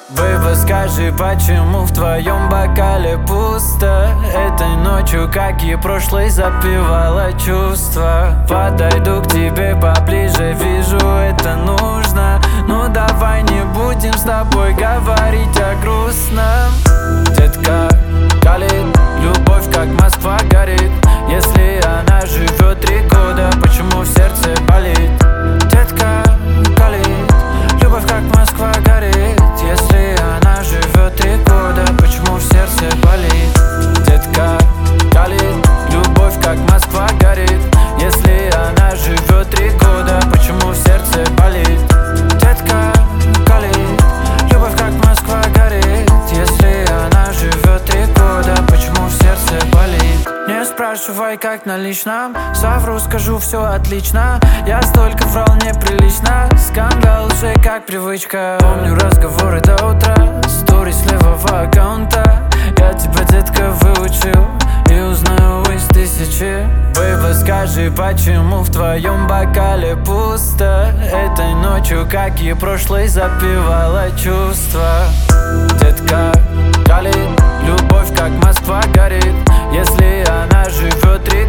Бэйба, скажи, почему в твоем бокале пусто? Этой ночью, как и прошлой, запивала чувства. Подойду к тебе поближе, вижу, это нужно. Ну давай не будем с тобой говорить о грустном. Детка, калит, любовь как Москва горит. Если она живет 3 года, почему в сердце болит? Детка, калит, любовь как Москва горит. Если она живет 3 года, почему в сердце болит? Детка, калит, любовь как Москва горит. Если она живет 3 года, почему в сердце болит? Детка, калит, любовь как Москва горит. Если она живет 3 года, почему в сердце болит? Не спрашивай, как на личном, совру, скажу, все отлично. Я столько врал, неприлично. Скандал уже как привычка. Помню разговоры до утра, сторис с левого аккаунта. Я тебя, детка, выучил и узнаю из 1000. Бэйба, скажи, почему в твоем бокале пусто? Этой ночью, как и прошлой, запивала чувства. Детка, калит, любовь как Москва горит. Если она живет 3